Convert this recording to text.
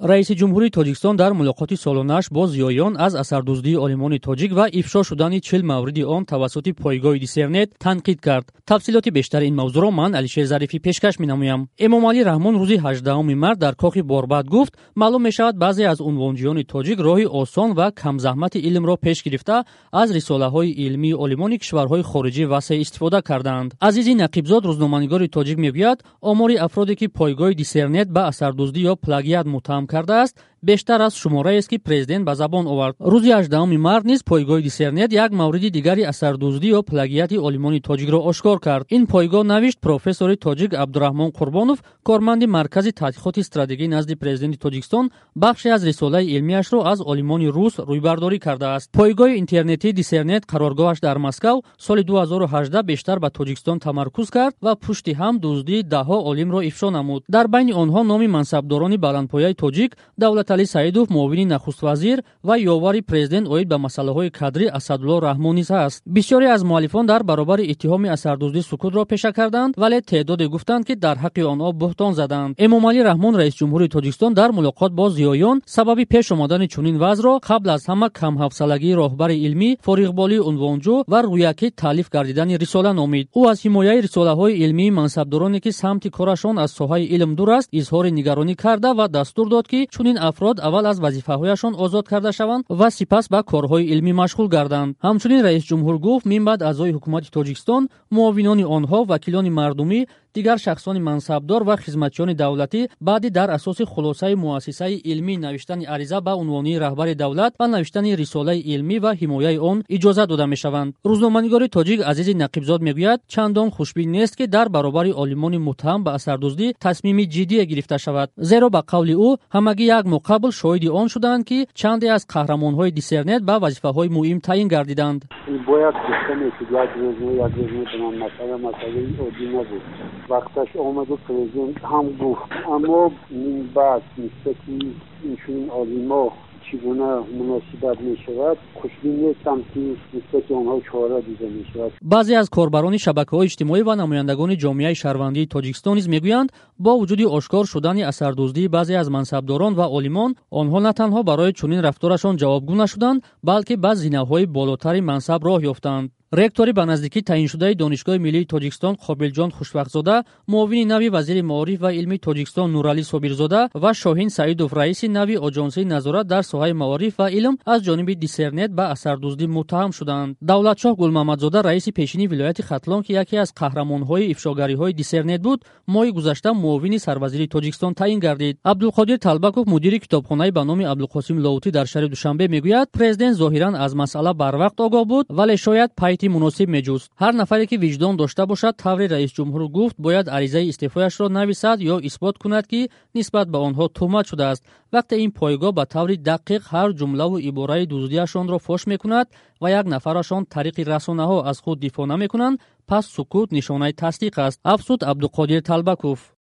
раиси ҷумҳури Тоҷикистон дар мулоқоти солонааш бо зиёён аз асардуздии олимони тоҷик ва ифшо шудани 40 мавриди он тавассути пойгоҳи Дисернет танқид кард. Тафсилоти бештари ин мавзӯъро ман Алишер Зарифӣ пешкаш менамоям. Эмомалӣ Раҳмон рӯзи 18 март дар Кохи Борбад гуфт, маълум мешавад баъзе аз унвонҷӯёни тоҷик роҳи осон ва камзаҳмати илмро пеш гирифта аз рисолаҳои илмии олимони кишварҳои хориҷӣ васеъ истифода карданд. Азизи Нақибзод рӯзноманигори тоҷик мегӯяд, омори афроде ки пойгоҳи Дисернет ба асардуздӣ ё плагиат муттаҳам кардааст бештар аз шумораест ки президент ба забон овард. рӯзи 18 март низ пойгоҳи Дисернет як мавриди дигари асардуздӣ ё плагиати олимони тоҷикро ошкор кард. Ин пойгоҳ навишт профессори тоҷик Абдураҳмон Қурбонов, корманди маркази тадқиқоти стратегӣ назди президенти Тоҷикистон, бахше аз рисолаи илмияшро аз олимони рус рӯйбардорӣ кардааст. пойгоҳи интернетии Дисернет қароргоҳаш дар Москав соли 2018 бештар ба Тоҷикистон тамаркуз кард ва пушти ҳам дуздии даҳҳо олимро ифшо намуд. дар байни онҳо номи мансабдорони баландпояи тоҷик Давлаталӣ Саидов, муовини нахуствазир ва ёвари президент оид ба масъалаҳои кадрӣ Асадулло Раҳмон низ ҳаст. бисёре аз муаллифон дар баробари иттиҳоми асардуздӣ сукутро пеша карданд, вале теъдоде гуфтанд ки дар ҳаққи онҳо буҳтон заданд. Эмомалӣ Раҳмон, раиси ҷумҳури Тоҷикистон, дар мулоқот бо зиёён сабаби пеш омадани чунин вазъро қабл аз ҳама камҳафсалагии роҳбари илмӣ, фориғболии унвонҷӯ ва рӯяки таълиф гардидани рисола номид. ӯ аз ҳимояи рисолаҳои илмии мансабдороне ки самти корашон аз соҳаи илм дур аст, изҳори нигаронӣ карда ва дастур дод ки чунин афрод аввал аз вазифаҳояшон озод карда шаванд ва сипас ба корҳои илмӣ машғул гарданд. ҳамчунин раис ҷумҳур гуфт, мин баъд аъзои ҳукумати Тоҷикистон, муовинони онҳо, вакилони мардумӣ, дигар шахсони мансабдор ва хизматчиёни давлатӣ баъди дар асоси хулосаи муассисаи илмӣ навиштани ариза ба унвонии раҳбари давлат ва навиштани рисолаи илмӣ ва ҳимояи он иҷоза дода мешаванд. рӯзноманигори тоҷик Азизи Нақибзод мегӯяд, чандон хушбин нест ки дар баробари олимони муттаҳам ба асардуздӣ тасмими ҷиддие гирифта шавад, зеро ба қавли ӯ ҳамагӣ як муқабл шоҳиди он шуданд ки чанде аз қаҳрамонҳои Дисернет ба вазифаҳои муҳим таъин гардиданд. бояд гуфта мешуд як рӯзна бинан масъалаи оддӣ набуд. вақташ омаду президент ҳам гуфт, аммо мин баъд нисбати инчунин олимо чигуна муносибат мешавад, хушбин нестам ки нисбати онҳо чора дида мешавад. баъзе аз корбарони шабакаҳои иҷтимоӣ ва намояндагони ҷомеаи шаҳрвандии Тоҷикистон низ мегӯянд, бо вуҷуди ошкор шудани асардуздии баъзе аз мансабдорон ва олимон, онҳо на танҳо барои чунин рафторашон ҷавобгӯ нашуданд, балки ба зинаҳои болотари мансаб роҳ ёфтанд. ректори ба наздикӣ таъиншудаи Донишгоҳи миллии Тоҷикистон Қобилҷон Хушвақтзода, муовини нави вазири маориф ва илми Тоҷикистон Нуралӣ Собирзода ва Шоҳин Саидов, раиси нави Оҷонсии назорат дар соҳаи маориф ва илм аз ҷониби Дисернет ба асардуздӣ муттаҳам шуданд. Давлатшоҳ Гулмаҳмадзода, раиси пешини вилояти Хатлон, ки яке аз қаҳрамонҳои ифшогариҳои Дисернет буд, моҳи гузашта муовини сарвазири Тоҷикистон таъин гардид. Абдулқодир Талбаков, мудири китобхонаи ба номи Абдулқосим Ловутӣ дар шаҳри Душанбе мегӯяд, президент зоҳиран аз масъала барвақт огоҳ буд, вале шояд муносиб меҷуст. ҳар нафаре ки виҷдон дошта бошад, таври раис ҷумҳур гуфт, бояд аризаи истеъфояшро нависад ё исбот кунад ки нисбат ба онҳо тӯҳмат шудааст. вақте ин пойгоҳ ба таври дақиқ ҳар ҷумлаву ибораи дуздиашонро фош мекунад ва як нафарашон тариқи расонаҳо аз худ дифоъ намекунанд, пас сукут нишонаи тасдиқ аст, афзуд Абдуқодир Талбаков.